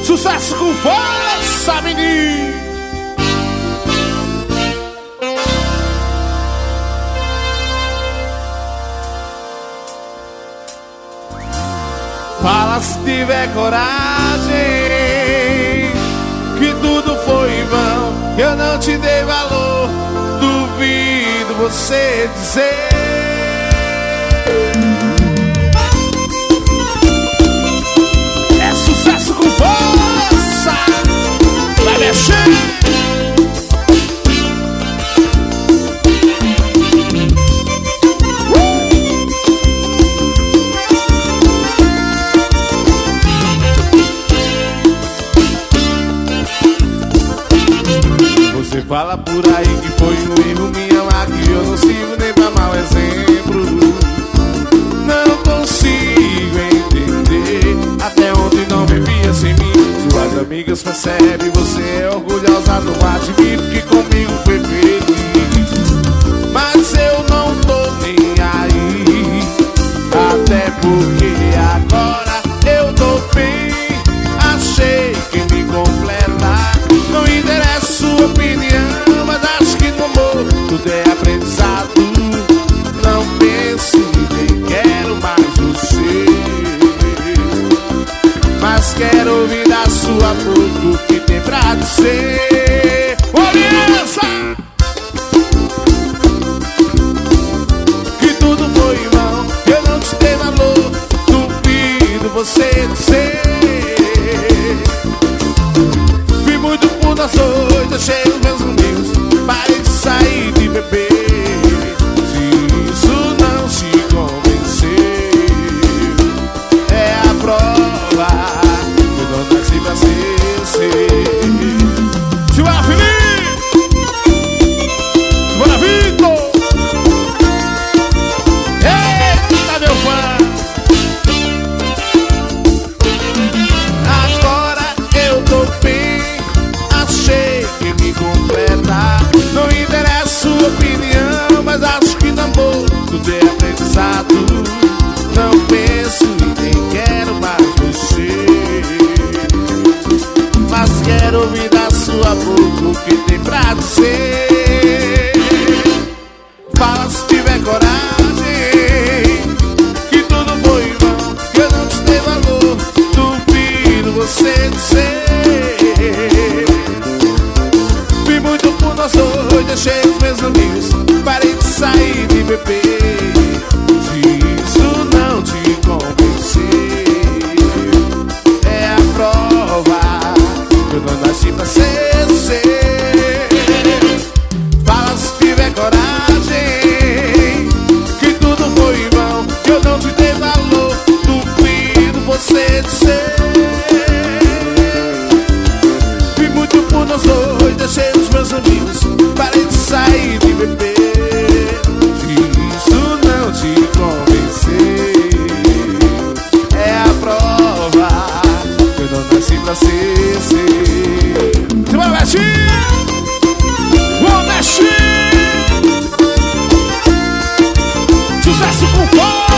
Sucesso com força, menino. Fala se tiver coragem, que tudo foi em vão, que eu não te dei valor. Duvido você dizer. É sucesso com força. Vai mexer. Você fala por aí que foi um erro me amar, que eu não sirvo nem pra mau exemplo. Não consigo entender até onde não vivia sem mim. Suas amigas percebem, você é orgulhosa, não admito que comigo foi feliz. Mas eu não tô nem aí, até porque agora eu tô bem. Achei que me completa, não interessa sua opinião, mas acho que no amor tudo é aprendizado. Não penso nem quero mais você, mas quero ouvir da sua boca o que tem pra dizer. Oriença! Que tudo foi em vão, eu não te dei valor. Duvido você dizer. Fui muito por nas hoje, deixei os meus amigos, parei de sair de beber. Se isso não te convenceu, é a prova que eu não nasci pra ser. Silvana Felipe, Silvana Vitor, eita meu fã. Agora eu tô bem, achei que me completa. Não interessa sua opinião, mas acho que no amor tudo é aprendizado. Não penso e nem quero mais você, mas quero ouvir da sua boca o que tem pra dizer. Fala se tiver coragem, que tudo foi em vão, que eu não te dei valor. Duvido você dizer. Fui muito por nós dois, deixei os meus amigos, parei de sair de beber. Se isso não te convencer, é a prova que eu não nasci pra ser. Fala se tiver coragem, que tudo foi em vão, que eu não te dei valor. Duvido você dizer. Fui muito por nós dois, deixei os meus amigos, parei de sair de beber. Se isso não te convencer, é a prova que eu não nasci pra ser. Vai mexer, vou mexer. Sucesso com força.